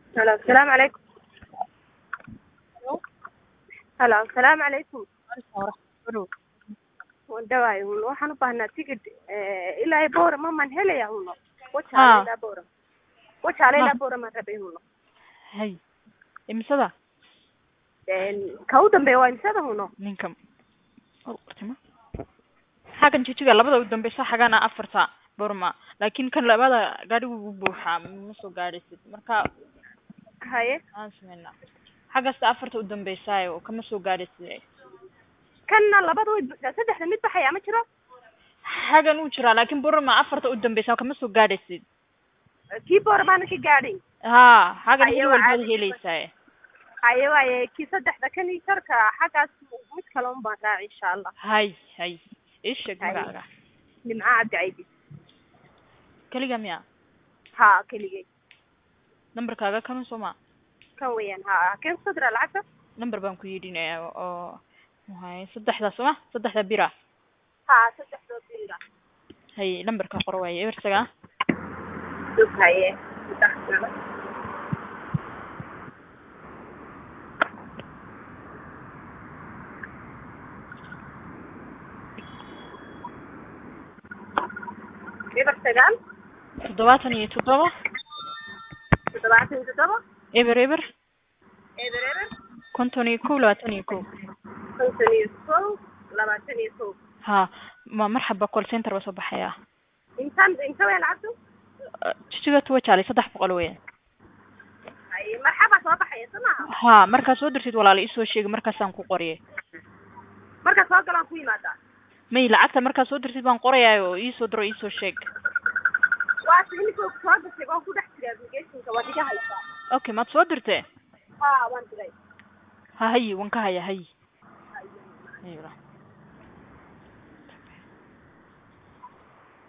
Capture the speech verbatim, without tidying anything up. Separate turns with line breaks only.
هلا السلام عليكم. هلا السلام عليكم. ودواي waxaan u baahnaa tigidh ilaa Boorama man helaya huno waxa ilaa Boorama waxa ilaa Boorama rabay huno
hay imsada
een ka u dambeeyo waa imsada huno
ninka oo qortimo xagan jijiga labada u dambeeysa xagana afarta Boorama laakiin kan labada gaadhigu u buuxa ma soo gaadhaysid marka
haye
aan sameeyna xagasta afarta u dambeeysa oo kama soo gaadhaysid
kanna labada way saddexda mid baxaya ma jiro
xagan uu jira laakiin Boorama afarta u dambeeysa kama soo gaadhaysid
kii Boorama ka gaadhay
ha xagan mid walba helaysaa
haye waaye kii saddexda kan ii tarka xagaas mid kale un baan raaci insha Allah
hay hay ايش magacaaga
nimca abdi aydi
kaliya miya
ha kaliya
numberkaaga kan soo
kan weeyaan ha kan sadra lacagta
number baan ku yeedinaya oo hay saddexda soo saddexda bira
ha saddexda bira
hay numberka qor way ebersaga
dub haye saddexda ebersagan
toddobaatan iyo toddoba
toddobaatan iyo toddoba
eber eber
eber eber
konton iyo kow labaatan iyo kow
konton iyo kow labaatan iyo kow
ha ma marxaba call center wasoo baxaya
intaan inta weyn lacagtu
jijiga tuwa jaalay saddex boqol weyn
ay marxaba soo baxaya samaha
ha marka soo dirtid walaal isoo sheeg markaas aan ku qoriyay
marka soo galaan ku yimaada
may lacagta marka soo dirtid baan qorayaayo isoo diro isoo sheeg
waa siniko soo dirtay oo ku dhex jira application-ka waa diga haysa
okay ma soo dirtay
ha waan diray
ha hay wan ka haya hay